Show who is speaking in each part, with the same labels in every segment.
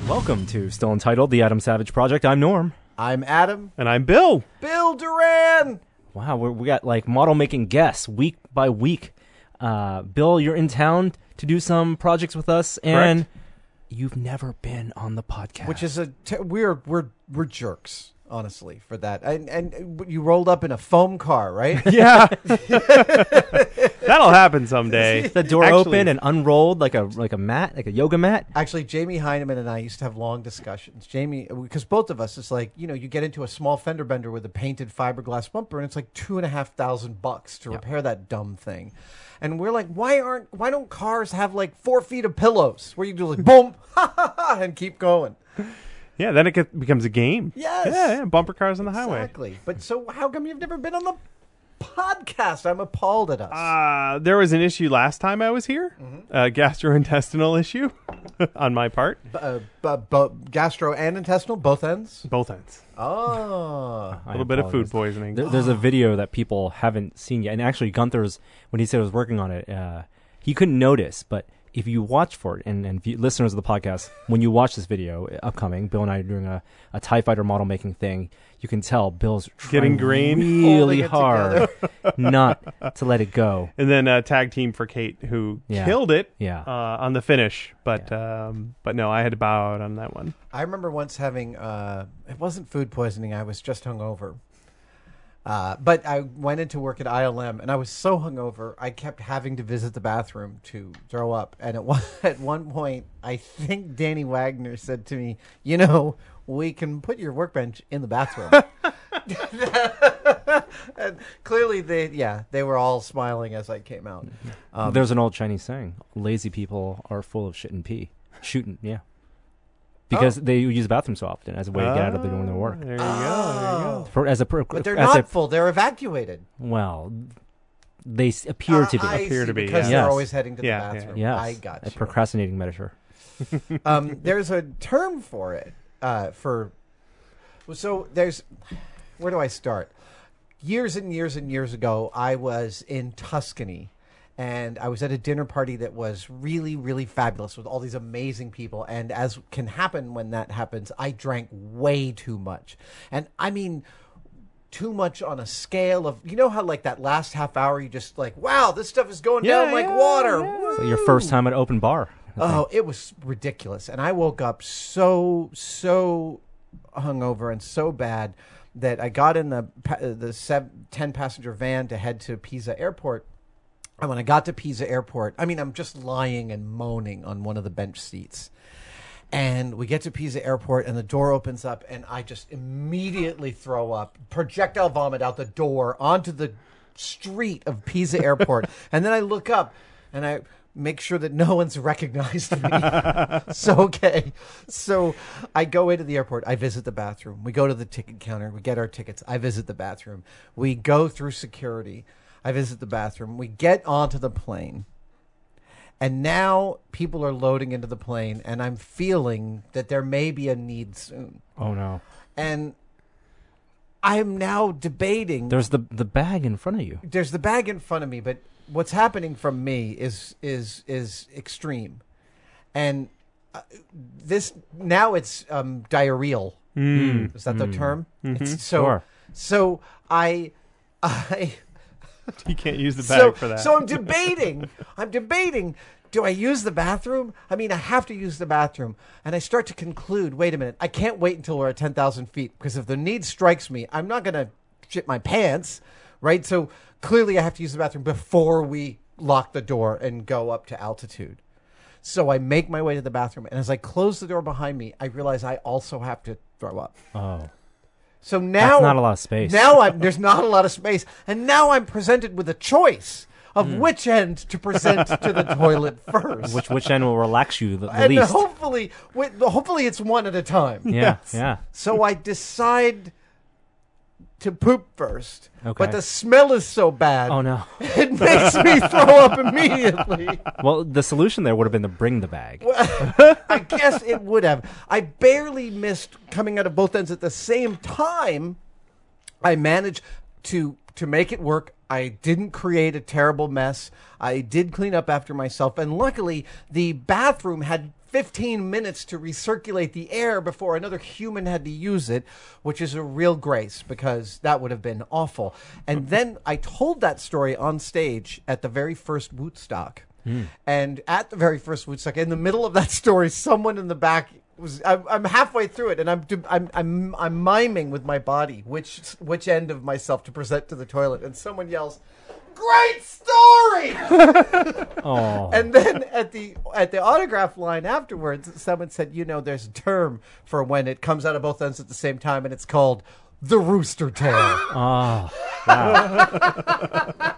Speaker 1: Welcome to Still Entitled, the Adam Savage Project. I'm Norm.
Speaker 2: I'm Adam.
Speaker 3: And I'm Bill.
Speaker 2: Bill Duran!
Speaker 1: Wow, we got like model making guests week by week. Bill, you're in town to do some projects with us, and you've never been on the podcast.
Speaker 2: Which is we're jerks, honestly, for that. And you rolled up in a foam car, right?
Speaker 3: Yeah. That'll happen someday.
Speaker 1: The door opened and unrolled like a mat, like a yoga mat.
Speaker 2: Actually, Jamie Heineman and I used to have long discussions. Jamie, because both of us, it's like, you get into a small fender bender with a painted fiberglass bumper, and it's like $2,500 to repair that dumb thing. And we're like, why don't cars have like 4 feet of pillows where you do like boom, ha ha ha, and keep going?
Speaker 3: Yeah, then it becomes a game.
Speaker 2: Yes.
Speaker 3: Yeah, bumper cars on the highway.
Speaker 2: Exactly. But so how come you've never been on the podcast? I'm appalled at us.
Speaker 3: There was an issue last time I was here, a gastrointestinal issue on my part.
Speaker 2: Gastro and intestinal, both ends?
Speaker 3: Both ends.
Speaker 2: Oh.
Speaker 3: A little bit of food poisoning.
Speaker 1: There's a video that people haven't seen yet. And actually, Gunther's, when he said he was working on it, he couldn't notice, but if you watch for it, and if you, listeners of the podcast, when you watch this video upcoming, Bill and I are doing a TIE Fighter model making thing, you can tell Bill's
Speaker 3: getting green,
Speaker 1: really hard not to let it go.
Speaker 3: And then tag team for Kate, who killed it on the finish. But no, I had to bow out on that one.
Speaker 2: I remember once having, it wasn't food poisoning, I was just hungover. But I went into work at ILM, and I was so hungover, I kept having to visit the bathroom to throw up. And at one point, I think Danny Wagner said to me, we can put your workbench in the bathroom. And clearly, they were all smiling as I came out.
Speaker 1: There's an old Chinese saying, lazy people are full of shit and pee. Shooting, yeah. Because they use the bathroom so often as a way to get out of doing their work.
Speaker 3: There you go.
Speaker 2: But they're not full. They're evacuated.
Speaker 1: Well, they appear to be.
Speaker 2: Because they're always heading to the bathroom.
Speaker 1: Yes.
Speaker 2: I got you.
Speaker 1: A procrastinating measure.
Speaker 2: There's a term for it. Where do I start? Years and years and years ago, I was in Tuscany. And I was at a dinner party that was really, really fabulous with all these amazing people. And as can happen when that happens, I drank way too much. And I mean, too much on a scale of, how like that last half hour, you just like, wow, this stuff is going down like water.
Speaker 1: Yeah. So your first time at open bar.
Speaker 2: Oh, it was ridiculous. And I woke up so hungover and so bad that I got in the 10-passenger van to head to Pisa Airport. And when I got to Pisa Airport, I'm just lying and moaning on one of the bench seats. And we get to Pisa Airport, and the door opens up, and I just immediately throw up, projectile vomit out the door onto the street of Pisa Airport. And then I look up, and I make sure that no one's recognized me. So I go into the airport. I visit the bathroom. We go to the ticket counter. We get our tickets. I visit the bathroom. We go through security. I visit the bathroom. We get onto the plane. And now people are loading into the plane, and I'm feeling that there may be a need soon.
Speaker 1: Oh, no.
Speaker 2: And I'm now debating.
Speaker 1: There's the bag in front of you.
Speaker 2: There's the bag in front of me, but what's happening from me is extreme. And this, now it's diarrheal. Is that the term?
Speaker 1: It's
Speaker 2: so I
Speaker 3: you can't use the bag for that.
Speaker 2: So I'm debating. Do I use the bathroom? I have to use the bathroom. And I start to conclude, wait a minute, I can't wait until we're at 10,000 feet, because if the need strikes me, I'm not going to shit my pants, right? So clearly I have to use the bathroom before we lock the door and go up to altitude. So I make my way to the bathroom. And as I close the door behind me, I realize I also have to throw up.
Speaker 1: Oh.
Speaker 2: So now
Speaker 1: that's not a lot of space.
Speaker 2: Now there's not a lot of space, and now I'm presented with a choice of which end to present to the toilet first.
Speaker 1: Which end will relax you the
Speaker 2: and
Speaker 1: least?
Speaker 2: Hopefully it's one at a time.
Speaker 1: Yeah,
Speaker 3: Yes.
Speaker 1: yeah.
Speaker 2: So I decide to poop first,
Speaker 1: Okay.
Speaker 2: but the smell is so bad.
Speaker 1: Oh no!
Speaker 2: It makes me throw up immediately.
Speaker 1: Well, the solution there would have been to bring the bag.
Speaker 2: I guess it would have. I barely missed coming out of both ends at the same time. I managed to to make it work. I didn't create a terrible mess. I did clean up after myself. And luckily, the bathroom had 15 minutes to recirculate the air before another human had to use it, which is a real grace because that would have been awful. And then I told that story on stage at the very first Woodstock. And at the very first Woodstock, in the middle of that story, someone in the back I'm halfway through it, and I'm miming with my body which end of myself to present to the toilet, and someone yells, "Great story!"
Speaker 1: Oh.
Speaker 2: And then at the autograph line afterwards, someone said, there's a term for when it comes out of both ends at the same time, and it's called the rooster tail.
Speaker 1: Oh, wow.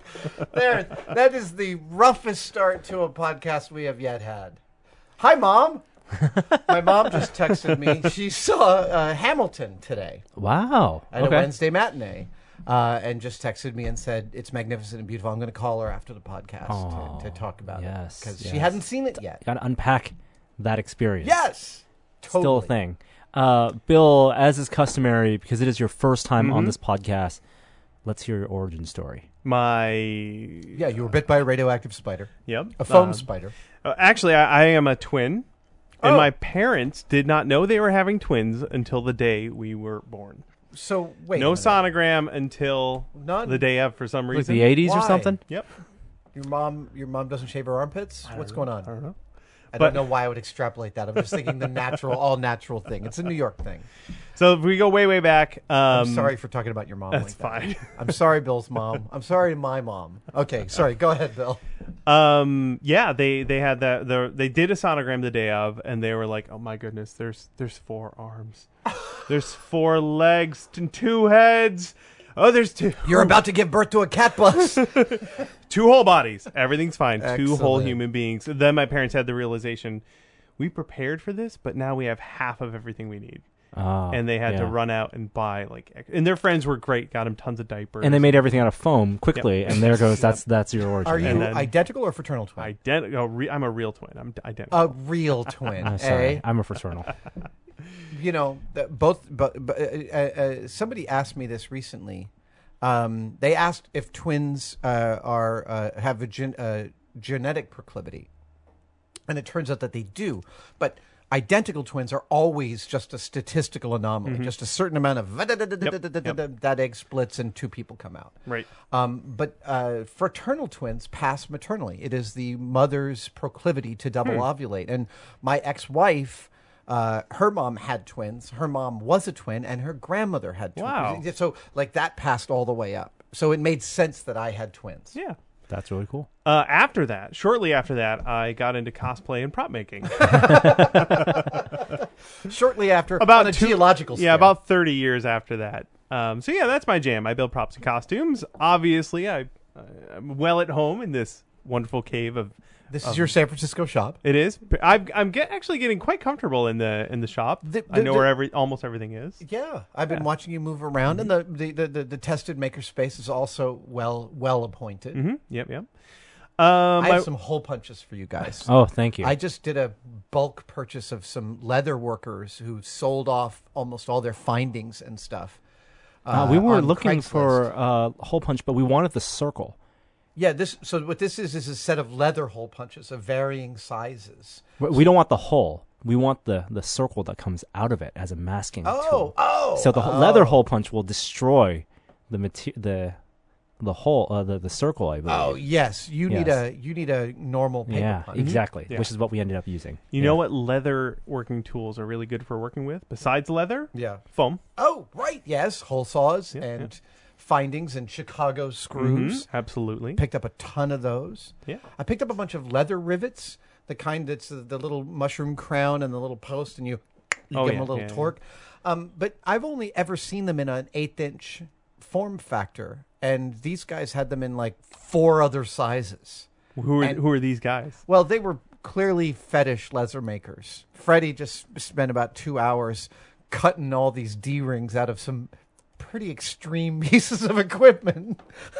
Speaker 2: That is the roughest start to a podcast we have yet had. Hi, Mom. My mom just texted me. She saw Hamilton today.
Speaker 1: Wow.
Speaker 2: At a Wednesday matinee. And just texted me and said, it's magnificent and beautiful. I'm going to call her after the podcast to talk about it. Because she hadn't seen it yet.
Speaker 1: Got to unpack that experience.
Speaker 2: Yes. Totally.
Speaker 1: Still a thing. Bill, as is customary, because it is your first time on this podcast, let's hear your origin story.
Speaker 2: Yeah, you were bit by a radioactive spider.
Speaker 3: Yep.
Speaker 2: A foam spider.
Speaker 3: Actually, I am a twin. And my parents did not know they were having twins until the day we were born.
Speaker 2: So, wait.
Speaker 3: No sonogram until the day of, for some reason.
Speaker 1: Like the 80s
Speaker 2: Why?
Speaker 1: or something?
Speaker 3: Yep.
Speaker 2: Your mom doesn't shave her armpits? What's going on?
Speaker 3: I don't know.
Speaker 2: I don't know why I would extrapolate that. I'm just thinking the all natural thing. It's a New York thing.
Speaker 3: So if we go way, way back.
Speaker 2: I'm sorry for talking about your mom.
Speaker 3: That's
Speaker 2: like that.
Speaker 3: fine.
Speaker 2: I'm sorry, Bill's mom. I'm sorry to my mom. Okay, sorry. Go ahead, Bill.
Speaker 3: Yeah, they had that. They did a sonogram the day of, and they were like, "Oh my goodness, there's 4 arms, there's 4 legs and 2 heads. Oh, there's 2.
Speaker 2: You're about to give birth to a cat bus."
Speaker 3: 2 whole bodies. Everything's fine.
Speaker 2: Excellent.
Speaker 3: 2 whole human beings. Then my parents had the realization, we prepared for this, but now we have half of everything we need. And they had to run out and buy and their friends were great, got them tons of diapers,
Speaker 1: and they made everything out of foam quickly. And there goes that's your origin.
Speaker 2: Are you identical or fraternal twin?
Speaker 3: Identical. I'm a real twin. I'm identical.
Speaker 2: A real twin.
Speaker 1: I'm sorry, I'm a fraternal.
Speaker 2: Somebody asked me this recently. They asked if twins have a genetic proclivity, and it turns out that they do, but identical twins are always just a statistical anomaly. Just a certain amount of that egg splits and 2 people come out.
Speaker 3: Right.
Speaker 2: But fraternal twins pass maternally. It is the mother's proclivity to double ovulate. And my ex-wife, her mom had twins. Her mom was a twin, and her grandmother had twins.
Speaker 3: Wow.
Speaker 2: So that passed all the way up. So it made sense that I had twins.
Speaker 3: Yeah.
Speaker 1: That's really cool.
Speaker 3: Shortly after that, I got into cosplay and prop making.
Speaker 2: Shortly after,
Speaker 3: about
Speaker 2: on a geological scale.
Speaker 3: Yeah, about 30 years after that. So yeah, that's my jam. I build props and costumes. Obviously, I'm well at home in this wonderful cave of.
Speaker 2: This is your San Francisco shop.
Speaker 3: It is. I'm actually getting quite comfortable in the shop. I know where almost everything is.
Speaker 2: Yeah, I've been watching you move around, and the tested maker space is also well appointed.
Speaker 3: Mm-hmm. Yep.
Speaker 2: I have some hole punches for you guys.
Speaker 1: Oh, thank you.
Speaker 2: I just did a bulk purchase of some leather workers who sold off almost all their findings and stuff.
Speaker 1: We were looking
Speaker 2: Craigslist.
Speaker 1: for hole punch, but we wanted the circle.
Speaker 2: Yeah, so what this is a set of leather hole punches of varying sizes.
Speaker 1: We don't want the hole. We want the circle that comes out of it as a masking tool. So the leather hole punch will destroy the hole, the circle, I believe.
Speaker 2: Oh yes, you need a normal paper punch.
Speaker 1: Exactly.
Speaker 3: Yeah.
Speaker 1: Which is what we ended up using.
Speaker 3: You know what leather working tools are really good for working with besides leather?
Speaker 2: Yeah,
Speaker 3: foam.
Speaker 2: Oh right, yes, hole saws and findings and Chicago screws.
Speaker 3: Absolutely.
Speaker 2: Picked up a ton of those.
Speaker 3: Yeah.
Speaker 2: I picked up a bunch of leather rivets, the kind that's the little mushroom crown and the little post, and you give them a little torque. But I've only ever seen them in an 1/8" form factor, and these guys had them in like 4 other sizes.
Speaker 3: Who are these guys?
Speaker 2: Well, they were clearly fetish leather makers. Freddie just spent about 2 hours cutting all these D-rings out of some pretty extreme pieces of equipment.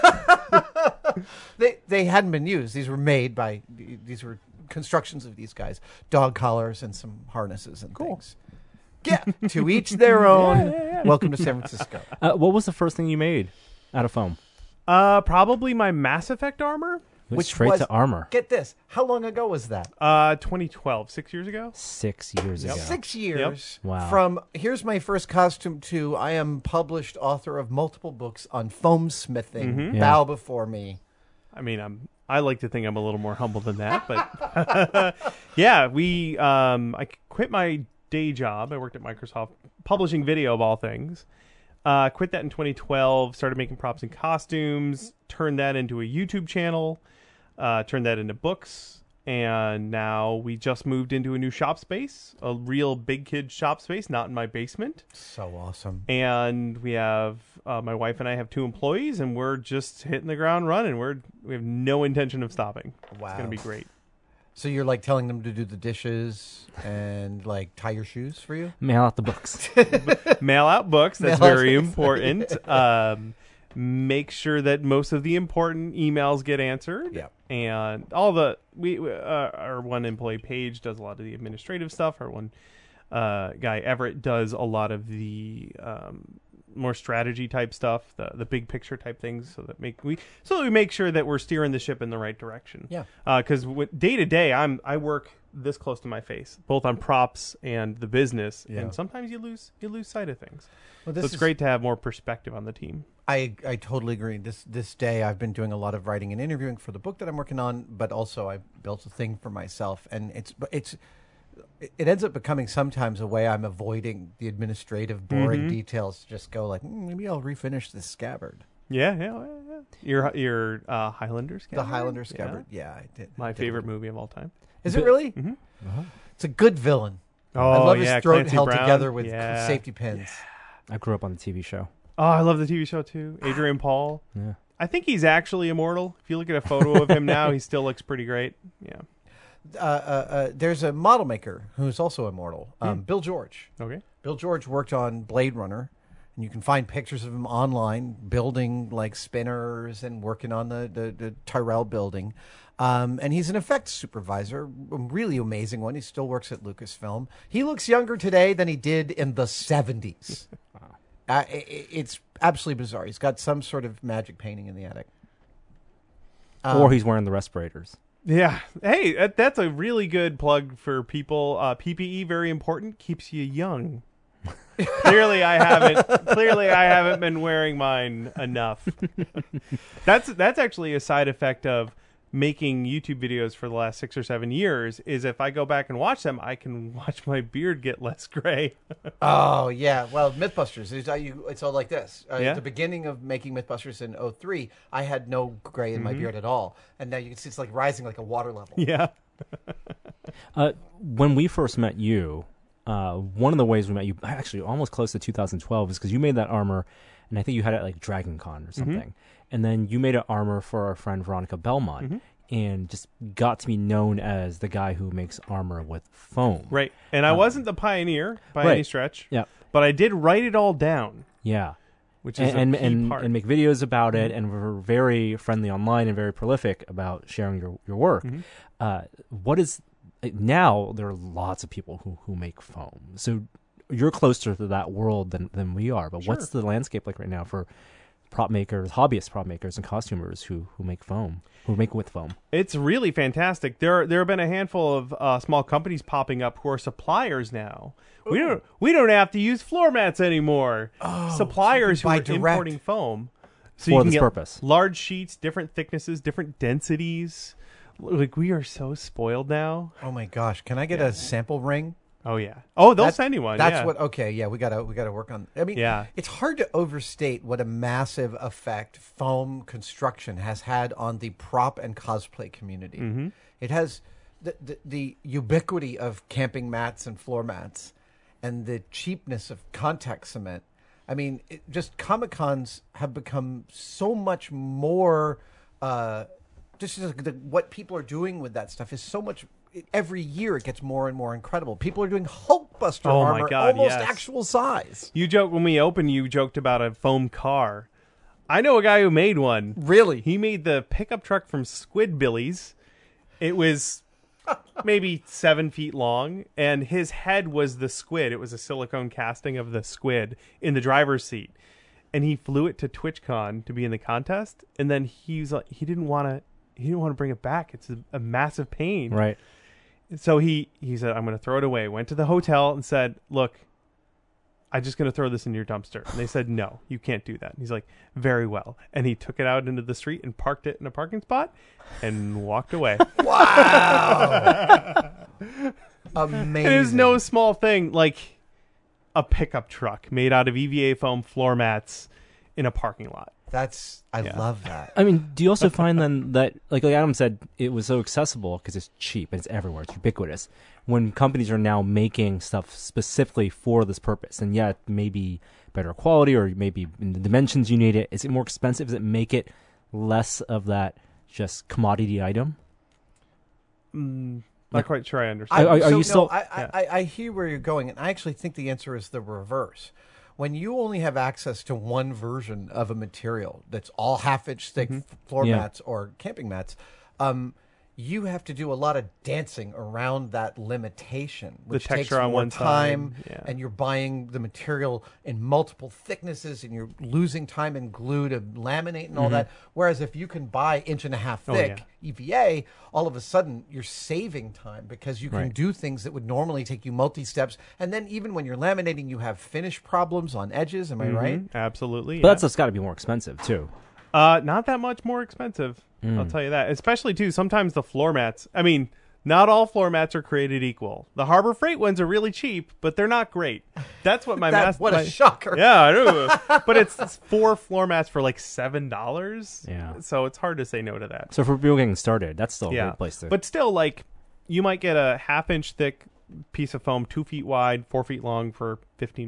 Speaker 2: They hadn't been used. These were constructions of these guys. Dog collars and some harnesses and things. Yeah, to each their own. Welcome to San Francisco.
Speaker 1: What was the first thing you made? out of foam?
Speaker 3: Probably my Mass Effect armor.
Speaker 1: Which straight to armor.
Speaker 2: Get this. How long ago was that?
Speaker 3: 2012, 6 years ago.
Speaker 1: 6 years ago.
Speaker 2: 6 years.
Speaker 1: Wow.
Speaker 2: From here's my first costume to I am published author of multiple books on foam smithing.
Speaker 1: Yeah.
Speaker 2: Bow before me.
Speaker 3: I mean, I like to think I'm a little more humble than that, but yeah, I quit my day job. I worked at Microsoft publishing video of all things. Quit that in 2012, started making props and costumes, turned that into a YouTube channel, turned that into books, and now we just moved into a new shop space, a real big kid shop space, not in my basement.
Speaker 2: So awesome.
Speaker 3: And we have my wife and I have 2 employees, and we're just hitting the ground running. We have no intention of stopping.
Speaker 2: Wow.
Speaker 3: It's gonna be great.
Speaker 2: So you're like telling them to do the dishes and like tie your shoes for you?
Speaker 1: Mail out the books.
Speaker 3: Mail out books. That's
Speaker 2: Mail out
Speaker 3: very
Speaker 2: books.
Speaker 3: important. Make sure that most of the important emails get answered.
Speaker 2: Yeah.
Speaker 3: And all the our one employee Paige does a lot of the administrative stuff. Our one guy Everett does a lot of the more strategy type stuff, the big picture type things, so that we make sure that we're steering the ship in the right direction.
Speaker 2: Yeah.
Speaker 3: Because day to day, I work this close to my face, both on props and the business,
Speaker 2: Yeah.
Speaker 3: and sometimes you lose sight of things.
Speaker 2: Well,
Speaker 3: So it's great to have more perspective on the team.
Speaker 2: I totally agree. This day I've been doing a lot of writing and interviewing for the book that I'm working on, but also I built a thing for myself, and it ends up becoming sometimes a way I'm avoiding the administrative boring details to just go like, maybe I'll refinish this scabbard.
Speaker 3: Yeah. Your Highlander scabbard?
Speaker 2: The Highlander scabbard. Yeah, I did.
Speaker 3: My favorite movie of all time.
Speaker 2: Is it really?
Speaker 3: Mm-hmm.
Speaker 2: It's a good villain.
Speaker 3: Oh,
Speaker 2: I love his
Speaker 3: yeah,
Speaker 2: throat
Speaker 3: Clancy
Speaker 2: held
Speaker 3: Brown.
Speaker 2: together with
Speaker 3: Yeah.
Speaker 2: safety pins.
Speaker 1: I grew up on the TV show.
Speaker 3: Oh, I love the TV show too. Adrian Paul.
Speaker 1: Yeah.
Speaker 3: I think he's actually immortal. If you look at a photo of him now, he still looks pretty great. Yeah.
Speaker 2: There's a model maker who's also immortal, Bill George.
Speaker 3: Okay.
Speaker 2: Bill George worked on Blade Runner, and you can find pictures of him online building like spinners and working on the Tyrell building. And he's an effects supervisor, a really amazing one. He still works at Lucasfilm. He looks younger today than he did in the 70s. It's absolutely bizarre. He's got some sort of magic painting in the attic.
Speaker 1: Or he's wearing the respirators.
Speaker 3: Yeah. Hey, that's a really good plug for people. PPE, very important, keeps you young. Clearly, I haven't been wearing mine enough. That's actually a side effect of making YouTube videos for the last 6 or 7 years. Is if I go back and watch them, I can watch my beard get less gray.
Speaker 2: Oh, yeah. Well, Mythbusters, it's all like this.
Speaker 3: Yeah.
Speaker 2: At the beginning of making Mythbusters in 2003, I had no gray in my beard at all. And now you can see it's like rising like a water level.
Speaker 3: Yeah.
Speaker 1: When we first met you, one of the ways we met you, actually almost close to 2012, is because you made that armor, and I think you had it at like Dragon Con or something. And then you made an armor for our friend Veronica Belmont, and just got to be known as the guy who makes armor with foam.
Speaker 3: Right. And I wasn't the pioneer by any stretch.
Speaker 1: Yeah.
Speaker 3: But I did write it all down.
Speaker 1: Yeah.
Speaker 3: Which is a key part.
Speaker 1: And make videos about it, and we're very friendly online and very prolific about sharing your work. What is now? There are lots of people who make foam, so you're closer to that world than we are. But what's the landscape like right now for prop makers, hobbyist prop makers, and costumers who make foam, who make with foam?
Speaker 3: It's really fantastic. There have been a handful of small companies popping up who are suppliers now.
Speaker 2: Ooh.
Speaker 3: We don't have to use floor mats anymore. Suppliers who
Speaker 2: buy
Speaker 3: are
Speaker 2: direct.
Speaker 3: importing foam, so
Speaker 1: For
Speaker 3: you can
Speaker 1: this
Speaker 3: get
Speaker 1: purpose.
Speaker 3: large sheets, different thicknesses, different densities. Like, we are so spoiled now.
Speaker 2: Oh, my gosh. Can I get a sample ring?
Speaker 3: Oh yeah. Oh, they'll send you one.
Speaker 2: That's
Speaker 3: yeah.
Speaker 2: what. Okay, yeah, we gotta work on. I mean,
Speaker 3: Yeah.
Speaker 2: it's hard to overstate what a massive effect foam construction has had on the prop and cosplay community. It has the ubiquity of camping mats and floor mats, and the cheapness of contact cement. I mean, just Comic-Cons have become so much more. Just what people are doing with that stuff is so much. Every year it gets more and more incredible. People are doing Hulkbuster
Speaker 3: Oh my
Speaker 2: armor
Speaker 3: God,
Speaker 2: almost
Speaker 3: yes.
Speaker 2: actual size.
Speaker 3: You joke when we opened. You joked about a foam car. I know a guy who made one.
Speaker 2: Really?
Speaker 3: He made the pickup truck from Squidbillies. It was maybe 7 feet long, and his head was the squid. It was a silicone casting of the squid in the driver's seat. and he flew it to TwitchCon to be in the contest, and then he didn't want to bring it back. It's a massive pain.
Speaker 1: Right.
Speaker 3: So he said, I'm going to throw it away. Went to the hotel and said, look, I'm just going to throw this in your dumpster. And they said, no, you can't do that. And he's like, very well. And he took it out into the street and parked it in a parking spot and walked away.
Speaker 2: Wow. Amazing.
Speaker 3: It is no small thing, like a pickup truck made out of EVA foam floor mats in a parking lot.
Speaker 2: I love that.
Speaker 1: I mean, do you also find then that, like Adam said, it was so accessible because it's cheap and it's everywhere, it's ubiquitous. When companies are now making stuff specifically for this purpose, and it may be better quality or maybe in the dimensions you need it, is it more expensive? Does it make it less of that just commodity item?
Speaker 3: Not quite sure I understand.
Speaker 2: I hear where you're going, and I actually think the answer is the reverse. When you only have access to one version of a material that's all half-inch thick floor mats or camping mats, you have to do a lot of dancing around that limitation, which
Speaker 3: the texture
Speaker 2: takes
Speaker 3: on
Speaker 2: more
Speaker 3: one
Speaker 2: time,
Speaker 3: side. Yeah.
Speaker 2: and you're buying the material in multiple thicknesses, and you're losing time in glue to laminate and all that. Whereas if you can buy 1.5 inch thick EVA, all of a sudden you're saving time because you can do things that would normally take you multi-steps. And then even when you're laminating, you have finish problems on edges. Am I right?
Speaker 3: Absolutely.
Speaker 1: But that's got to be more expensive too.
Speaker 3: Not that much more expensive. I'll tell you that. Especially, too, sometimes the floor mats. I mean, not all floor mats are created equal. The Harbor Freight ones are really cheap, but they're not great. That's what my
Speaker 2: What a shocker.
Speaker 3: Yeah, I know. But it's 4 floor mats for like $7.
Speaker 1: Yeah.
Speaker 3: So it's hard to say no to that.
Speaker 1: So for people getting started, that's still a great place to.
Speaker 3: But still, like, you might get a 1/2 inch thick piece of foam, 2 feet wide, 4 feet long for $15.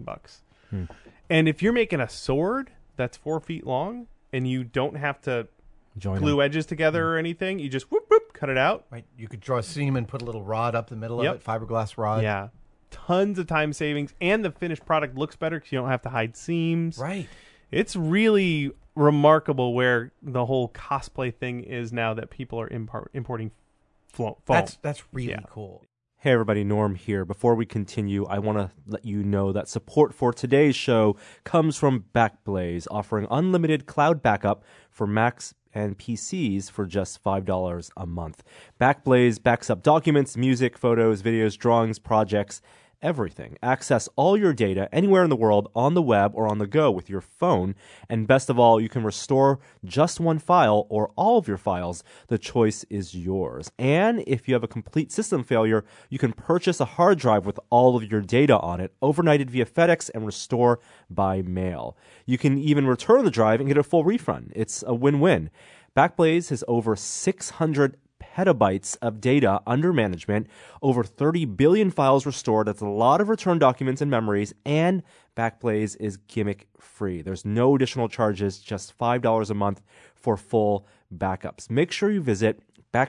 Speaker 3: And if you're making a sword that's 4 feet long and you don't have to glue edges together or anything, you just whoop, cut it out.
Speaker 2: Right. You could draw a seam and put a little rod up the middle of it, fiberglass rod.
Speaker 3: Yeah. Tons of time savings, and the finished product looks better because you don't have to hide seams.
Speaker 2: Right.
Speaker 3: It's really remarkable where the whole cosplay thing is now that people are importing foam.
Speaker 2: That's really cool.
Speaker 1: Hey everybody, Norm here. Before we continue, I want to let you know that support for today's show comes from Backblaze, offering unlimited cloud backup for Macs and PCs for just $5 a month. Backblaze backs up documents, music, photos, videos, drawings, projects, everything. Access all your data anywhere in the world on the web or on the go with your phone. And best of all, you can restore just one file or all of your files. The choice is yours. And if you have a complete system failure, you can purchase a hard drive with all of your data on it, overnighted via FedEx, and restore by mail. You can even return the drive and get a full refund. It's a win-win. Backblaze has over 600 petabytes of data under management, over 30 billion files restored. That's a lot of return documents and memories, and Backblaze is gimmick free. There's no additional charges, just $5 a month for full backups. Make sure you visit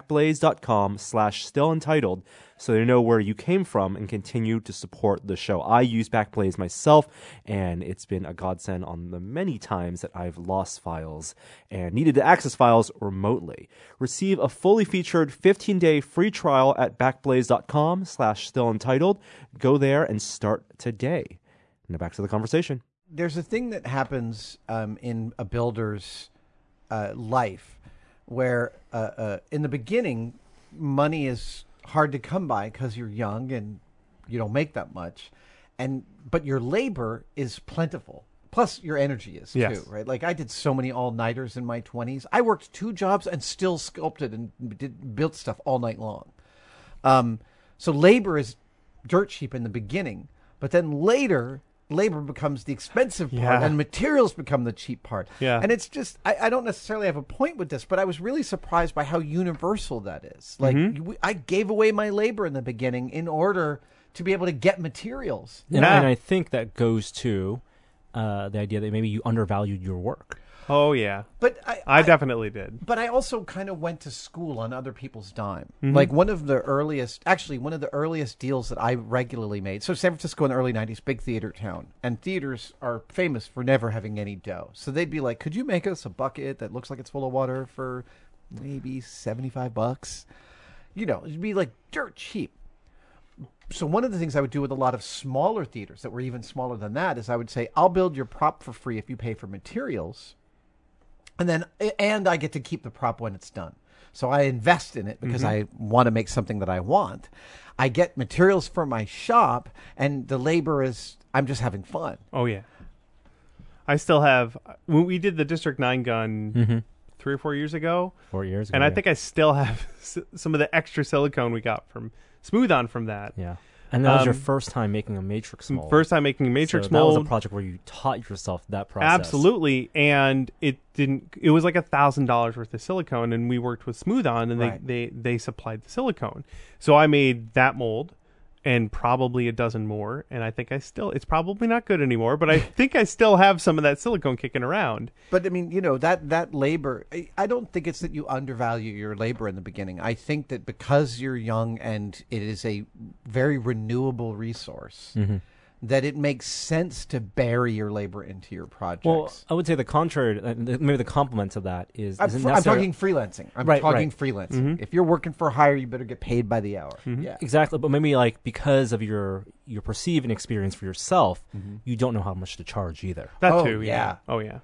Speaker 1: backblaze.com/stillentitled so they know where you came from and continue to support the show. I use Backblaze myself, and it's been a godsend on the many times that I've lost files and needed to access files remotely. Receive a fully featured 15-day free trial at backblaze.com/stillentitled. Go there and start today. Now back to the conversation.
Speaker 2: There's a thing that happens in a builder's life where in the beginning, money is hard to come by because you're young and you don't make that much, but your labor is plentiful. Plus, your energy is too, right? Like I did so many all-nighters in my 20s. I worked 2 jobs and still sculpted and built stuff all night long. So labor is dirt cheap in the beginning, but then later labor becomes the expensive part and materials become the cheap part.
Speaker 3: Yeah.
Speaker 2: And it's just, I don't necessarily have a point with this, but I was really surprised by how universal that is. Like I gave away my labor in the beginning in order to be able to get materials.
Speaker 1: And I think that goes to the idea that maybe you undervalued your work.
Speaker 3: Oh, yeah.
Speaker 2: But
Speaker 3: I definitely did.
Speaker 2: But I also kind of went to school on other people's dime. Like one of the earliest deals that I regularly made. So San Francisco in the early 90s, big theater town. And theaters are famous for never having any dough. So they'd be like, could you make us a bucket that looks like it's full of water for maybe $75? You know, it'd be like dirt cheap. So one of the things I would do with a lot of smaller theaters that were even smaller than that is I would say, I'll build your prop for free if you pay for materials. And I get to keep the prop when it's done. So I invest in it because I want to make something that I want. I get materials for my shop, and the labor is, I'm just having fun.
Speaker 3: Oh, yeah. I still have, when we did the District 9 gun 3 or 4 years ago.
Speaker 1: 4 years ago.
Speaker 3: And I think I still have some of the extra silicone we got from Smooth On from that.
Speaker 1: Yeah. And that was your first time making a matrix mold.
Speaker 3: First time making a matrix
Speaker 1: so
Speaker 3: mold.
Speaker 1: That was a project where you taught yourself that process.
Speaker 3: Absolutely. And it was like $1,000 worth of silicone, and we worked with Smooth On, and they supplied the silicone. So I made that mold and probably a dozen more, and I think it's probably not good anymore, but I think I still have some of that silicone kicking around.
Speaker 2: But I mean, that labor, I don't think it's that you undervalue your labor in the beginning. I think that because you're young and it is a very renewable resource, that it makes sense to bury your labor into your projects.
Speaker 1: Well, I would say the contrary, maybe the complement to that is...
Speaker 2: I'm talking freelancing. I'm talking freelancing.
Speaker 3: Mm-hmm.
Speaker 2: If you're working for hire, you better get paid by the hour. Yeah.
Speaker 1: Exactly, but maybe like because of your perceived experience for yourself, you don't know how much to charge either.
Speaker 3: That too, yeah. Oh, yeah.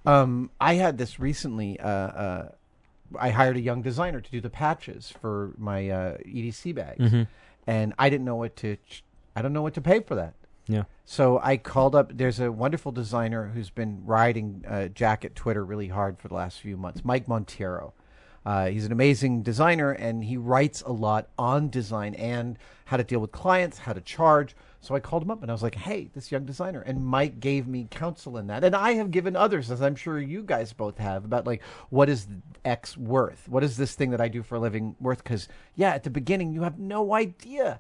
Speaker 2: I had this recently. I hired a young designer to do the patches for my EDC bags, and I didn't know what to pay for that.
Speaker 1: Yeah.
Speaker 2: So I called up. There's a wonderful designer who's been riding Jack at Twitter really hard for the last few months, Mike Monteiro. He's an amazing designer, and he writes a lot on design and how to deal with clients, how to charge. So I called him up, and I was like, hey, this young designer. And Mike gave me counsel in that. And I have given others, as I'm sure you guys both have, about, like, what is X worth? What is this thing that I do for a living worth? Because, yeah, at the beginning, you have no idea.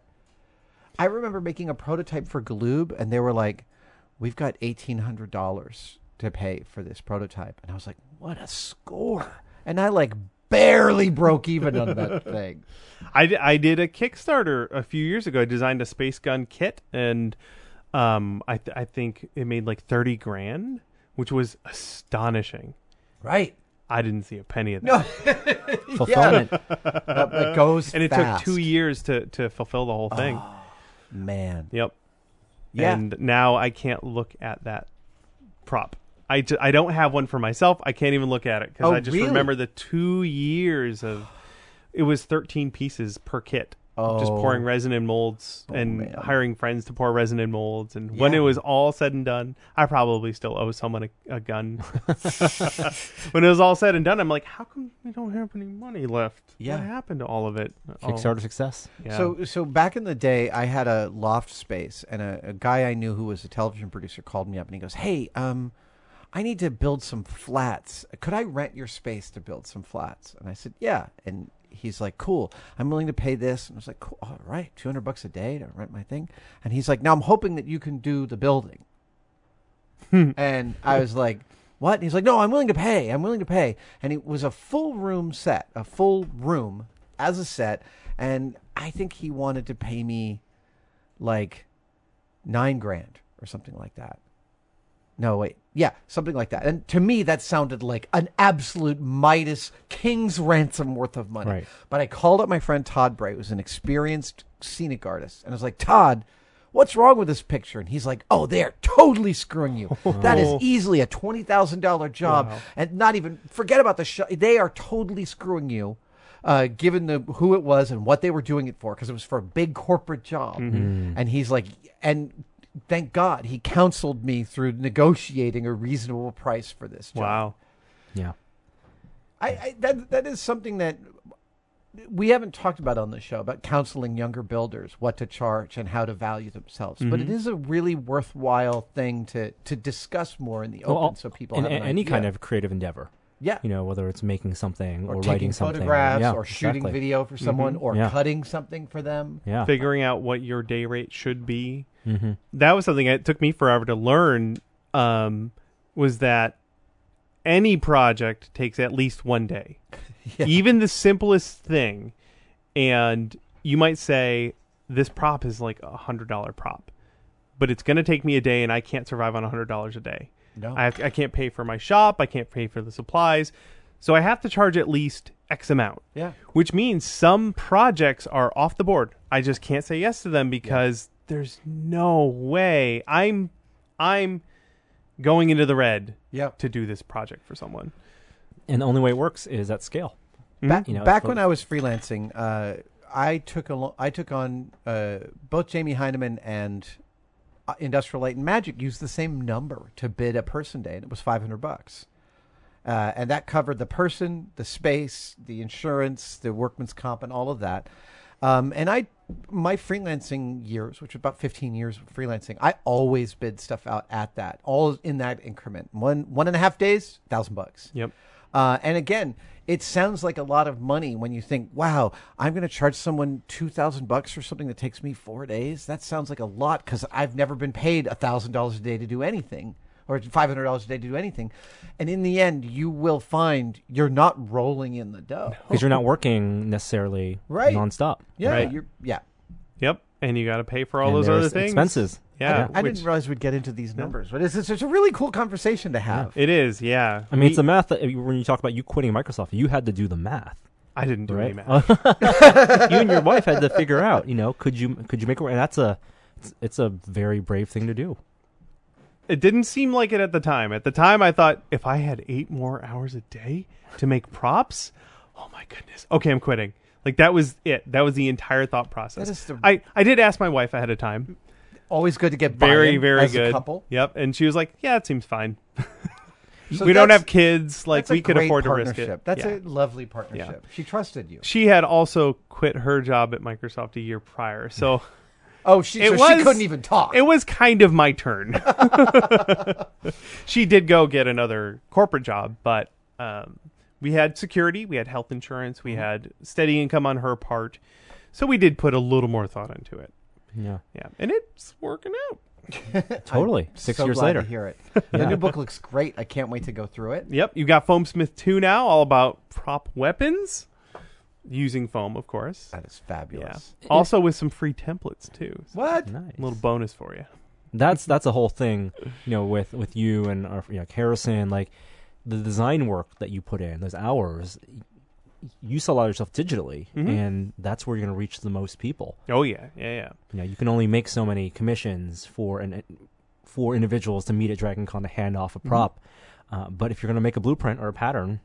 Speaker 2: I remember making a prototype for Galoob, and they were like, we've got $1,800 to pay for this prototype. And I was like, what a score. And I, like, barely broke even on that thing.
Speaker 3: I did a Kickstarter a few years ago. I designed a space gun kit, and I think it made like $30,000, which was astonishing.
Speaker 2: Right.
Speaker 3: I didn't see a penny of that.
Speaker 2: No.
Speaker 1: Fulfillment.
Speaker 2: It goes
Speaker 3: and it
Speaker 2: fast.
Speaker 3: took 2 years to fulfill the whole thing.
Speaker 2: Oh, man.
Speaker 3: Yep.
Speaker 2: Yeah.
Speaker 3: And now I can't look at that prop. I don't have one for myself. I can't even look at it because I just remember the 2 years of... It was 13 pieces per kit. Just pouring resin in molds and hiring friends to pour resin in molds. And when it was all said and done, I probably still owe someone a gun. When it was all said and done, I'm like, how come we don't have any money left?
Speaker 2: Yeah.
Speaker 3: What happened to all of it?
Speaker 1: Kickstarter success.
Speaker 3: Yeah.
Speaker 2: So back in the day, I had a loft space, and a guy I knew who was a television producer called me up, and he goes, hey, I need to build some flats. Could I rent your space to build some flats? And I said, yeah. And he's like, cool, I'm willing to pay this. And I was like, cool, all right, $200 a day to rent my thing. And he's like, now I'm hoping that you can do the building. And I was like, what? And he's like, no, I'm willing to pay. And it was a full room set, a full room as a set. And I think he wanted to pay me like $9,000 or something like that. No, wait. Yeah, something like that. And to me, that sounded like an absolute Midas king's ransom worth of money.
Speaker 1: Right.
Speaker 2: But I called up my friend Todd Bray, who's an experienced scenic artist. And I was like, Todd, what's wrong with this picture? And he's like, oh, they're totally screwing you. That is easily a $20,000 job. Wow. And not even, forget about the show. They are totally screwing you. Given who it was and what they were doing it for, because it was for a big corporate job. And he's like, and thank God he counseled me through negotiating a reasonable price for this job.
Speaker 3: Wow.
Speaker 1: Yeah.
Speaker 2: That is something that we haven't talked about on the show, about counseling younger builders, what to charge and how to value themselves. But it is a really worthwhile thing to discuss more in the open, so people have
Speaker 1: any kind of creative endeavor.
Speaker 2: Yeah.
Speaker 1: You know, whether it's making something or
Speaker 2: taking
Speaker 1: writing something.
Speaker 2: photographs or shooting video for someone or
Speaker 1: Yeah.
Speaker 2: cutting something for them.
Speaker 1: Yeah.
Speaker 3: Figuring out what your day rate should be. That was something that took me forever to learn, was that any project takes at least 1 day.
Speaker 2: Yeah.
Speaker 3: Even the simplest thing. And you might say, this prop is like $100 prop. But it's going to take me a day, and I can't survive on $100 a day.
Speaker 2: No.
Speaker 3: I can't pay for my shop. I can't pay for the supplies. So I have to charge at least X amount.
Speaker 2: Yeah.
Speaker 3: Which means some projects are off the board. I just can't say yes to them because there's no way I'm going into the red
Speaker 2: Yep.
Speaker 3: to do this project for someone.
Speaker 1: And the only way it works is at scale.
Speaker 2: Back,
Speaker 1: You know,
Speaker 2: back
Speaker 1: so-
Speaker 2: when I was freelancing, I took on both Jamie Heineman and Industrial Light and Magic used the same number to bid a person day, and it was $500. And that covered the person, the space, the insurance, the workman's comp, and all of that. And my freelancing years, which was about 15 years of freelancing, I always bid stuff out at that, all in that increment. 1.5 days, $1,000.
Speaker 3: Yep.
Speaker 2: And again, it sounds like a lot of money when you think, wow, I'm going to charge someone $2,000 for something that takes me 4 days. That sounds like a lot because I've never been paid $1,000 a day to do anything, or $500 a day to do anything. And in the end, you will find you're not rolling in the dough.
Speaker 1: Because you're not working necessarily
Speaker 2: Right.
Speaker 1: nonstop.
Speaker 2: Yeah,
Speaker 3: Right.
Speaker 2: yeah.
Speaker 3: Yep. And you got to pay for all
Speaker 1: And
Speaker 3: those other
Speaker 1: there's
Speaker 3: things.
Speaker 1: expenses.
Speaker 3: Yeah.
Speaker 2: I
Speaker 3: which-
Speaker 2: didn't realize we'd get into these numbers, but it's a really cool conversation to have.
Speaker 3: It is, yeah.
Speaker 1: I mean, it's the math that when you talk about you quitting Microsoft, you had to do the math,
Speaker 3: I didn't do any
Speaker 1: right?
Speaker 3: math.
Speaker 1: You and your wife had to figure out, could you make it work? And it's a very brave thing to do.
Speaker 3: It didn't seem like it at the time. At the time, I thought if I had 8 more hours a day to make props, oh my goodness. Okay, I'm quitting. Like that was it. That was the entire thought process.
Speaker 2: That is the-
Speaker 3: I did ask my wife ahead of time.
Speaker 2: Always good to get
Speaker 3: Very,
Speaker 2: buy-in
Speaker 3: very
Speaker 2: as
Speaker 3: good.
Speaker 2: a couple.
Speaker 3: Yep. And she was like, yeah, it seems fine.
Speaker 2: So
Speaker 3: We don't
Speaker 2: that's-
Speaker 3: have kids. Like
Speaker 2: that's a
Speaker 3: we could
Speaker 2: great
Speaker 3: afford to risk
Speaker 2: partnership.
Speaker 3: it.
Speaker 2: That's
Speaker 3: Yeah.
Speaker 2: a lovely partnership. She trusted you.
Speaker 3: She had also quit her job at Microsoft a year prior. So
Speaker 2: Oh, she couldn't even talk.
Speaker 3: It was kind of my turn. She did go get another corporate job, but we had security, we had health insurance, we had steady income on her part. So we did put a little more thought into it.
Speaker 1: Yeah,
Speaker 3: Yeah. And it's working out.
Speaker 1: totally.
Speaker 2: I'm
Speaker 1: 6
Speaker 2: so
Speaker 1: years
Speaker 2: glad
Speaker 1: later.
Speaker 2: to hear it. The new book looks great. I can't wait to go through it.
Speaker 3: Yep. You got Foamsmith 2 now, all about prop weapons. Using foam, of course.
Speaker 2: That is
Speaker 3: Yeah.
Speaker 2: fabulous.
Speaker 3: Also with some free templates too. So
Speaker 2: What?
Speaker 1: Nice.
Speaker 3: a little bonus for you.
Speaker 1: That's a whole thing, with you and our, Harrison, like the design work that you put in, those hours, you sell out yourself digitally, and that's where you're going to reach the most people.
Speaker 3: Oh yeah, yeah.
Speaker 1: You can only make so many commissions for individuals to meet at Dragon Con to hand off a prop. But if you're going to make a blueprint or a pattern,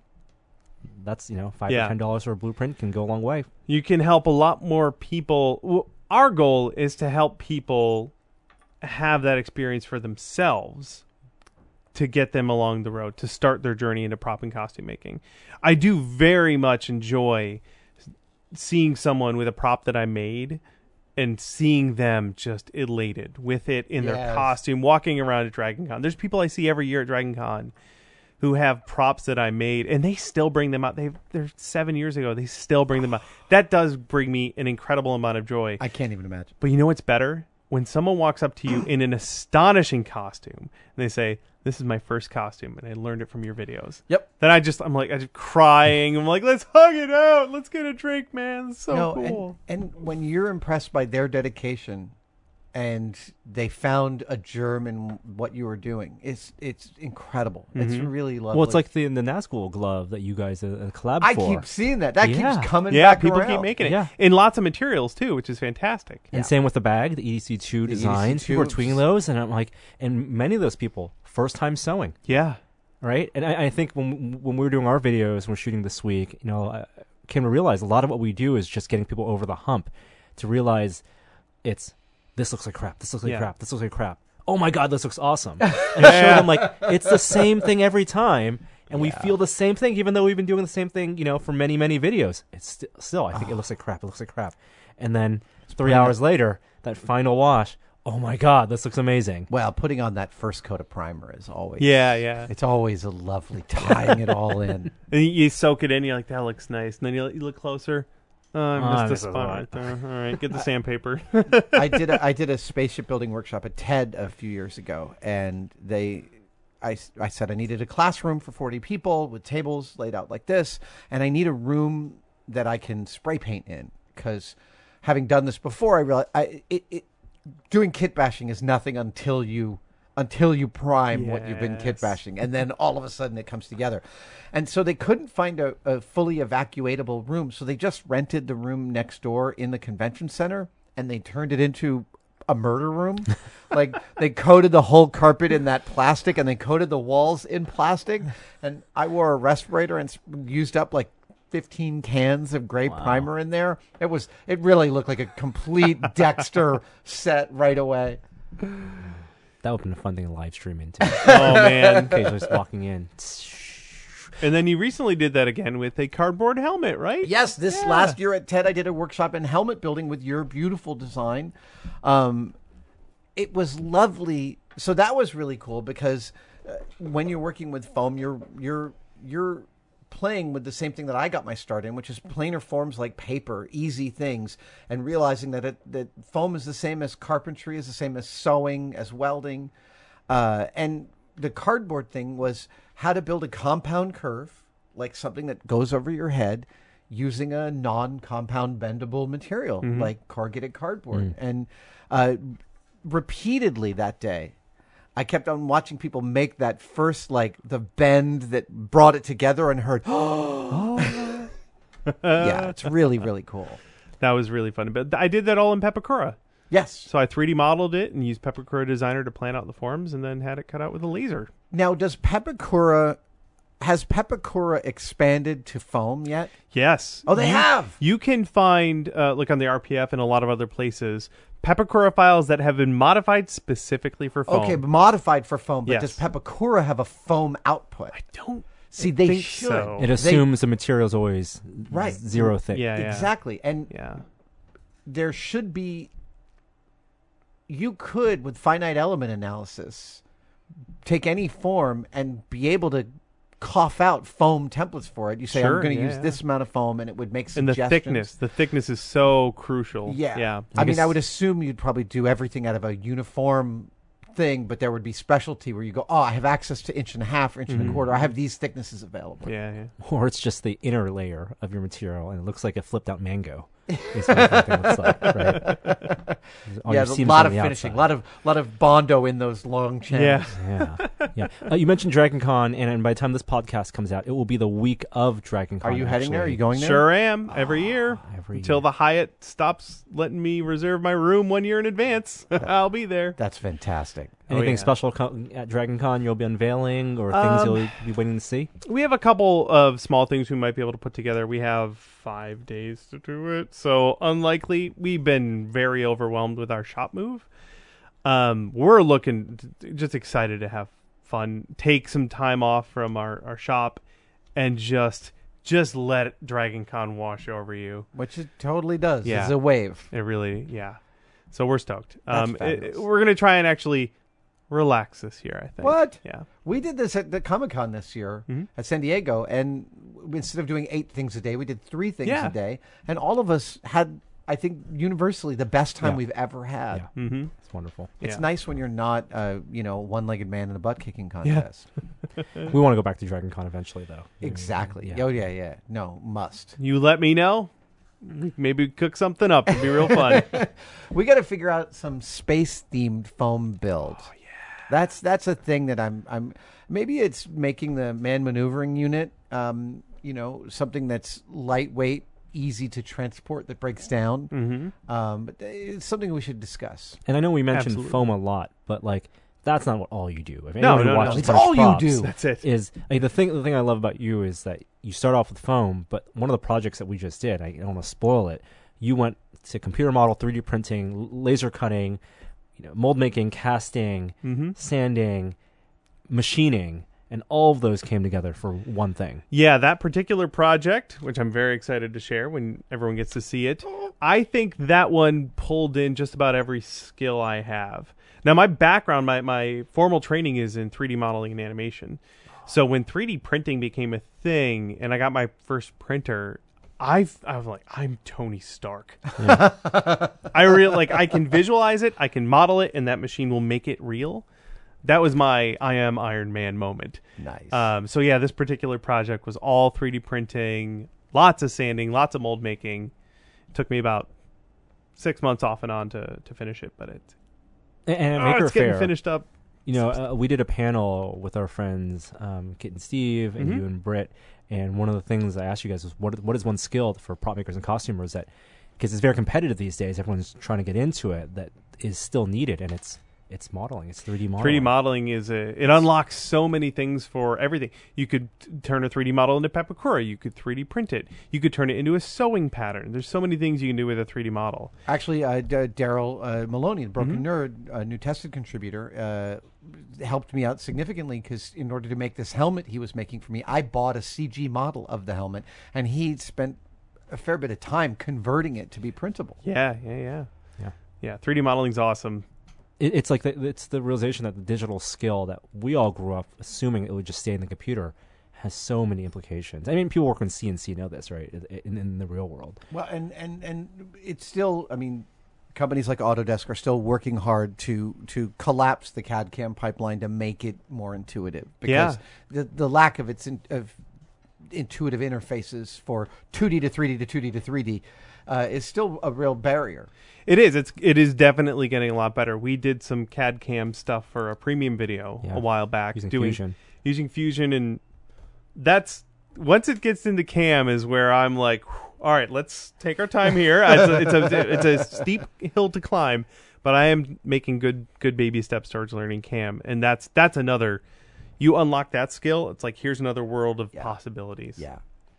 Speaker 1: that's $5 or $10 for a blueprint can go a long way.
Speaker 3: You can help a lot more people. Our goal is to help people have that experience for themselves to get them along the road, to start their journey into prop and costume making. I do very much enjoy seeing someone with a prop that I made and seeing them just elated with it in their
Speaker 2: Yes.
Speaker 3: costume, walking around at Dragon Con. There's people I see every year at Dragon Con who have props that I made, and they still bring them out. They're 7 years ago. They still bring them out. That does bring me an incredible amount of joy.
Speaker 2: I can't even imagine.
Speaker 3: But you know what's better? When someone walks up to you in an astonishing costume, and they say, "This is my first costume, and I learned it from your videos."
Speaker 2: Yep.
Speaker 3: Then I'm just crying. I'm like, let's hug it out. Let's get a drink, man. It's so
Speaker 2: No,
Speaker 3: cool.
Speaker 2: and when you're impressed by their dedication and they found a germ in what you were doing, it's incredible. It's really lovely.
Speaker 1: Well, it's like the Nazgul glove that you guys collabed
Speaker 2: I
Speaker 1: for.
Speaker 2: keep seeing that. That
Speaker 1: Yeah.
Speaker 2: keeps coming
Speaker 3: Yeah,
Speaker 2: back
Speaker 3: people
Speaker 2: around.
Speaker 3: keep making it.
Speaker 1: Yeah.
Speaker 3: In lots of materials, too, which is fantastic.
Speaker 1: And same with the bag, the EDC2
Speaker 2: The
Speaker 1: designs.
Speaker 2: EDC2s.
Speaker 1: People are tweeting those, and I'm like, and many of those people, first time sewing,
Speaker 3: Yeah.
Speaker 1: right? And I think when we were doing our videos, when we're shooting this week, I came to realize a lot of what we do is just getting people over the hump to realize this looks like crap, this looks like
Speaker 3: Yeah.
Speaker 1: crap, this looks like crap. Oh my God, this looks awesome. And I show them like, it's the same thing every time. And we feel the same thing, even though we've been doing the same thing, for many, many videos. It's still, I think it looks like crap. It looks like crap. And then 3 hours later, that final wash. Oh my God, this looks amazing.
Speaker 2: Well, putting on that first coat of primer is always
Speaker 3: Yeah.
Speaker 2: It's always a lovely tying it all in.
Speaker 3: And you soak it in, you're like, that looks nice. And then you look closer. Oh, I missed a spot right there. All right, get the sandpaper.
Speaker 2: I did a spaceship building workshop at TED a few years ago, and I said I needed a classroom for 40 people with tables laid out like this, and I need a room that I can spray paint in, because having done this before, I realized doing kit bashing is nothing until you until you prime what you've been kit
Speaker 3: Yes.
Speaker 2: bashing, and then all of a sudden it comes together. And so they couldn't find a fully evacuatable room, so they just rented the room next door in the convention center, and they turned it into a murder room. Like, they coated the whole carpet in that plastic, and they coated the walls in plastic. And I wore a respirator and used up like 15 cans of gray primer in there. It really looked like a complete Dexter set right away.
Speaker 1: That would have been a fun thing to live stream into.
Speaker 3: Oh man!
Speaker 1: Occasionally just walking in.
Speaker 3: And then you recently did that again with a cardboard helmet, right?
Speaker 2: Yes, this last year at TED, I did a workshop in helmet building with your beautiful design. It was lovely. So that was really cool because when you're working with foam, you're playing with the same thing that I got my start in, which is planar forms like paper, easy things, and realizing that that foam is the same as carpentry, is the same as sewing, as welding, and the cardboard thing was how to build a compound curve, like something that goes over your head, using a non-compound bendable material like corrugated cardboard. And repeatedly that day, I kept on watching people make that first, like, the bend that brought it together, and heard, yeah, it's really, really cool.
Speaker 3: That was really fun. But I did that all in Pepakura.
Speaker 2: Yes.
Speaker 3: So I 3D modeled it and used Pepakura Designer to plan out the forms, and then had it cut out with a laser.
Speaker 2: Now, has Pepakura expanded to foam yet?
Speaker 3: Yes.
Speaker 2: Oh, they have.
Speaker 3: You can find, like on the RPF and a lot of other places, Pepakura files that have been modified specifically for foam.
Speaker 2: Okay, modified for foam, but
Speaker 3: Yes.
Speaker 2: does Pepakura have a foam output?
Speaker 3: I don't
Speaker 2: See, they
Speaker 3: think
Speaker 2: should.
Speaker 3: so.
Speaker 1: It assumes the material is always
Speaker 2: Right.
Speaker 1: zero thick.
Speaker 3: Yeah, yeah.
Speaker 2: Exactly. And
Speaker 3: Yeah.
Speaker 2: there should be, you could, with finite element analysis, take any form and be able to cough out foam templates for it. You say,
Speaker 3: Sure,
Speaker 2: I'm going to
Speaker 3: yeah,
Speaker 2: use
Speaker 3: yeah.
Speaker 2: this amount of foam, and it would make
Speaker 3: And
Speaker 2: suggestions.
Speaker 3: the thickness is so crucial.
Speaker 2: Yeah.
Speaker 3: Yeah.
Speaker 2: I mean,
Speaker 1: guess-
Speaker 2: I would assume you'd probably do everything out of a uniform thing, but there would be specialty where you go, I have access to 1.5 inches or 1.25 inches. I have these thicknesses available.
Speaker 3: Yeah, yeah.
Speaker 1: Or it's just the inner layer of your material, and it looks like a flipped out mango. Is what everything looks like, right? All
Speaker 2: Yeah,
Speaker 1: your
Speaker 2: a
Speaker 1: seams
Speaker 2: lot
Speaker 1: on
Speaker 2: of
Speaker 1: the
Speaker 2: finishing,
Speaker 1: outside.
Speaker 2: lot of bondo in those long channels.
Speaker 3: Yeah.
Speaker 1: Yeah. You mentioned Dragon Con, and by the time this podcast comes out, it will be the week of Dragon Con.
Speaker 2: Are you heading there? Are
Speaker 1: actually.
Speaker 2: you going there?
Speaker 3: Sure am. Every year.
Speaker 1: every
Speaker 3: Until
Speaker 1: year.
Speaker 3: the Hyatt stops letting me reserve my room 1 year in advance. I'll be there.
Speaker 2: That's fantastic.
Speaker 1: Anything
Speaker 3: yeah.
Speaker 1: special at Dragon Con you'll be unveiling, or things you'll be waiting to see?
Speaker 3: We have a couple of small things we might be able to put together. We have 5 days to do it, so unlikely. We've been very overwhelmed with our shop move. We're just excited to have fun, take some time off from our shop, and just let Dragon Con wash over you.
Speaker 2: Which it totally does.
Speaker 3: Yeah.
Speaker 2: It's a wave.
Speaker 3: It really, yeah. So we're stoked.
Speaker 2: That's fabulous.
Speaker 3: We're gonna try and actually relax this year, I think.
Speaker 2: What?
Speaker 3: Yeah.
Speaker 2: We did this at the Comic-Con this year at San Diego, and instead of doing 8 things a day, we did 3 things
Speaker 3: Yeah.
Speaker 2: a day, and all of us had, I think, universally the best time
Speaker 1: Yeah.
Speaker 2: we've ever had.
Speaker 1: Yeah.
Speaker 3: Mm-hmm.
Speaker 1: It's wonderful.
Speaker 2: It's
Speaker 3: Yeah.
Speaker 2: nice when you're not, one-legged man in a butt-kicking contest.
Speaker 1: We want to go back to Dragon Con eventually, though.
Speaker 2: Exactly.
Speaker 1: Yeah.
Speaker 2: Oh, yeah. No, must.
Speaker 3: You let me know. Maybe cook something up. It'd be real fun.
Speaker 2: We got to figure out some space-themed foam build. Oh, yeah. That's a thing that I'm. Maybe it's making the man maneuvering unit, something that's lightweight, easy to transport, that breaks down.
Speaker 3: Mm-hmm.
Speaker 2: But it's something we should discuss.
Speaker 1: And I know we mentioned
Speaker 3: Absolutely.
Speaker 1: foam a lot, but that's not what all you do. If
Speaker 3: No,
Speaker 1: anyone who
Speaker 3: no, no.
Speaker 1: watches
Speaker 2: It's
Speaker 1: Punch
Speaker 2: all you
Speaker 1: Props
Speaker 2: do.
Speaker 3: That's it.
Speaker 1: Is the thing I love about you is that you start off with foam, but one of the projects that we just did, I don't want to spoil it. You went to computer model, 3D printing, laser cutting, mold making, casting, sanding, machining, and all of those came together for one thing.
Speaker 3: Yeah, that particular project, which I'm very excited to share when everyone gets to see it, I think that one pulled in just about every skill I have. Now, my background, my formal training is in 3D modeling and animation. So when 3D printing became a thing and I got my first printer, I was like, I'm Tony Stark. I can visualize it, I can model it, and that machine will make it real. That was my I am Iron Man moment.
Speaker 2: Nice.
Speaker 3: So yeah, this particular project was all 3D printing, lots of sanding, lots of mold making. It took me about 6 months off and on to finish it, but
Speaker 1: And at Maker
Speaker 3: it's getting
Speaker 1: Faire,
Speaker 3: finished up
Speaker 1: we did a panel with our friends Kit and Steve and you and Britt, and one of the things I asked you guys was what is one skill for prop makers and costumers that, because it's very competitive these days, everyone's trying to get into it, that is still needed, and it's modeling. It's 3D modeling.
Speaker 3: 3D modeling it unlocks so many things for everything. You could turn a 3D model into Pepakura. You could 3D print it. You could turn it into a sewing pattern. There's so many things you can do with a 3D model.
Speaker 2: Actually, Daryl Maloney, the Broken Nerd, a New Tested contributor, helped me out significantly because in order to make this helmet he was making for me, I bought a CG model of the helmet, and he spent a fair bit of time converting it to be printable.
Speaker 3: Yeah. 3D modeling's awesome.
Speaker 1: It's like it's the realization that the digital skill that we all grew up assuming it would just stay in the computer has so many implications. I mean, people working in CNC know this, right? In the real world.
Speaker 2: Well, and it's still, I mean, companies like Autodesk are still working hard to collapse the CAD CAM pipeline to make it more intuitive, because the lack of of intuitive interfaces for 2D to 3D to 2D to 3D is still a real barrier.
Speaker 3: It is. It is definitely getting a lot better. We did some CAD CAM stuff for a premium video a while back, using Fusion, and that's once it gets into CAM is where I'm like, all right, let's take our time here. It's a steep hill to climb, but I am making good baby steps towards learning CAM, and that's another. You unlock that skill, it's like here's another world of possibilities.
Speaker 2: Yeah.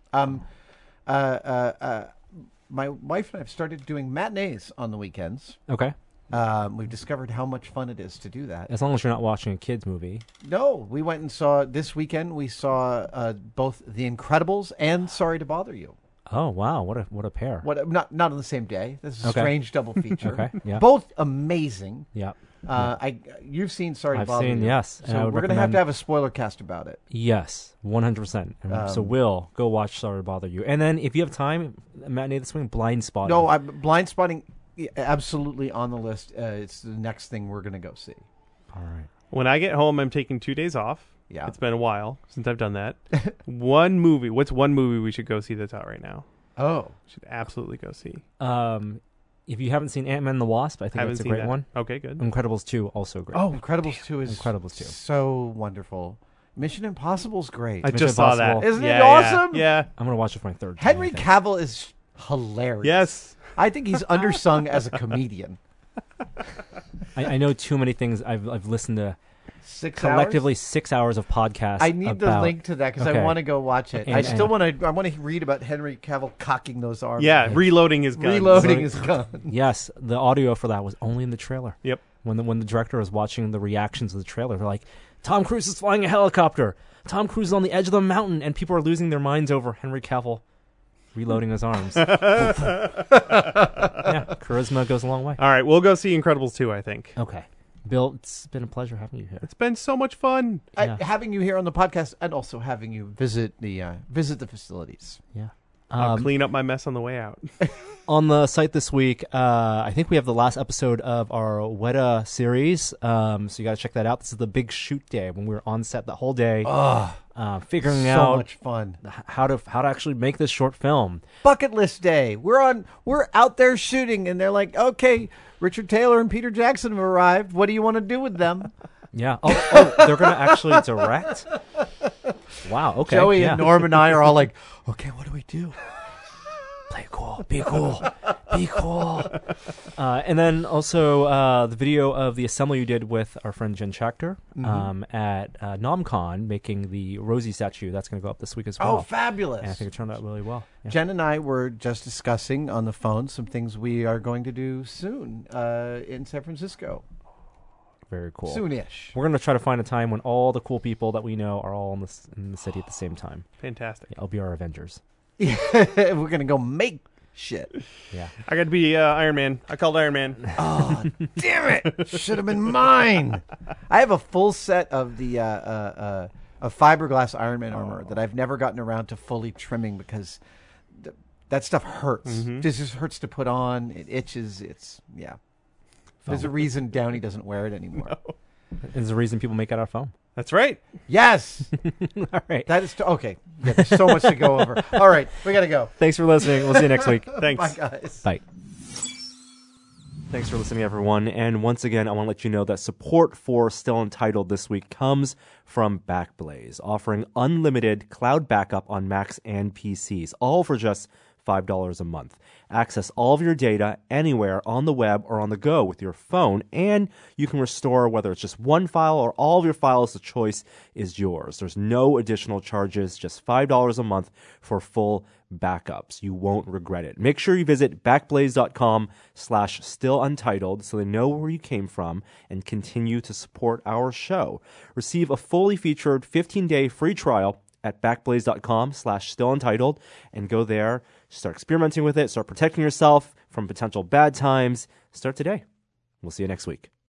Speaker 2: My wife and I have started doing matinees on the weekends.
Speaker 1: Okay.
Speaker 2: We've discovered how much fun it is to do that.
Speaker 1: As long as you're not watching a kids movie.
Speaker 2: No, we went and saw this weekend. We saw both The Incredibles and Sorry to Bother You.
Speaker 1: Oh wow, what a pair!
Speaker 2: Not on the same day. This is a strange double feature.
Speaker 1: Okay, yeah.
Speaker 2: Both amazing.
Speaker 1: Yeah.
Speaker 2: You've seen Sorry to
Speaker 1: I've
Speaker 2: Bother You.
Speaker 1: seen, yes.
Speaker 2: So we're going to have a spoiler cast about it.
Speaker 1: Yes, 100%. So Will, go watch Sorry to Bother You. And then if you have time, matinee this week, Blind Spotting.
Speaker 2: No, Blind Spotting, absolutely on the list. It's the next thing we're going to go see.
Speaker 1: All right.
Speaker 3: When I get home, I'm taking 2 days off.
Speaker 2: Yeah.
Speaker 3: It's been a while since I've done that. What's one movie we should go see that's out right now?
Speaker 2: Oh.
Speaker 3: Should absolutely go see.
Speaker 1: If you haven't seen Ant-Man and the Wasp, I think that's a great one.
Speaker 3: Okay, good.
Speaker 1: Incredibles 2, also great.
Speaker 2: Oh, Incredibles 2 is
Speaker 1: Incredibles 2.
Speaker 2: So wonderful. Mission Impossible's great.
Speaker 3: I just saw that.
Speaker 2: Isn't it awesome?
Speaker 3: Yeah.
Speaker 1: I'm going to watch it for my third time.
Speaker 2: Henry Cavill is hilarious.
Speaker 3: Yes.
Speaker 2: I think he's undersung as a comedian.
Speaker 1: I know too many things. I've listened to
Speaker 2: 6
Speaker 1: collectively
Speaker 2: hours?
Speaker 1: 6 hours of podcasts.
Speaker 2: I need the link to that because I want to go watch it.
Speaker 1: And,
Speaker 2: I still want to. I want to read about Henry Cavill cocking those arms.
Speaker 3: Yeah, reloading his gun.
Speaker 2: Reloading his gun.
Speaker 1: Yes, the audio for that was only in the trailer.
Speaker 3: Yep.
Speaker 1: When the director was watching the reactions of the trailer, they're like, Tom Cruise is flying a helicopter. Tom Cruise is on the edge of the mountain, and people are losing their minds over Henry Cavill reloading his arms. Yeah, charisma goes a long way.
Speaker 3: All right, we'll go see Incredibles 2, I think.
Speaker 1: Okay. Bill, it's been a pleasure having you here.
Speaker 3: It's been so much fun.
Speaker 2: Having you here on the podcast, and also having you visit the facilities.
Speaker 1: Yeah.
Speaker 3: I'll clean up my mess on the way out.
Speaker 1: On the site this week, I think we have the last episode of our Weta series. So you got to check that out. This is the big shoot day when we were on set the whole day, figuring out
Speaker 2: so much fun
Speaker 1: how to actually make this short film.
Speaker 2: Bucket list day. We're out there shooting, and they're like, okay, Richard Taylor and Peter Jackson have arrived. What do you want to do with them?
Speaker 1: Yeah. Oh, they're going to actually direct? Wow, okay.
Speaker 2: Joey and Norm and I are all like, okay, what do we do?
Speaker 1: Play cool. Be cool. Be cool. And then also the video of the assembly you did with our friend Jen Schachter at NomCon, making the Rosie statue. That's going to go up this week as well.
Speaker 2: Oh, fabulous.
Speaker 1: And I think it turned out really well. Yeah.
Speaker 2: Jen and I were just discussing on the phone some things we are going to do soon in San Francisco.
Speaker 1: Very cool.
Speaker 2: Soonish.
Speaker 1: We're going to try to find a time when all the cool people that we know are all in the city at the same time.
Speaker 3: Fantastic.
Speaker 1: Yeah, I'll be our Avengers.
Speaker 2: We're going to go make shit.
Speaker 1: Yeah.
Speaker 3: I got to be Iron Man. I called Iron Man.
Speaker 2: Oh, damn it. Should have been mine. I have a full set of the of fiberglass Iron Man armor that I've never gotten around to fully trimming because that stuff hurts. It just hurts to put on. It itches. There's a reason Downey doesn't wear it anymore.
Speaker 3: No.
Speaker 1: There's a reason people make it out of foam.
Speaker 3: That's right.
Speaker 2: Yes.
Speaker 1: All right.
Speaker 2: That is okay. Yeah, there's so much to go over. All right, we got to go.
Speaker 1: Thanks for listening. We'll see you next week.
Speaker 3: Thanks.
Speaker 2: Bye, guys.
Speaker 1: Bye. Thanks for listening, everyone. And once again, I want to let you know that support for Still Entitled this week comes from Backblaze, offering unlimited cloud backup on Macs and PCs, all for just $5 a month. Access all of your data anywhere on the web or on the go with your phone, and you can restore whether it's just one file or all of your files. The choice is yours. There's no additional charges, just $5 a month for full backups. You won't regret it. Make sure you visit backblaze.com/stilluntitled so they know where you came from and continue to support our show. Receive a fully featured 15-day free trial at backblaze.com/stilluntitled and go there, start experimenting with it, start protecting yourself from potential bad times. Start today. We'll see you next week.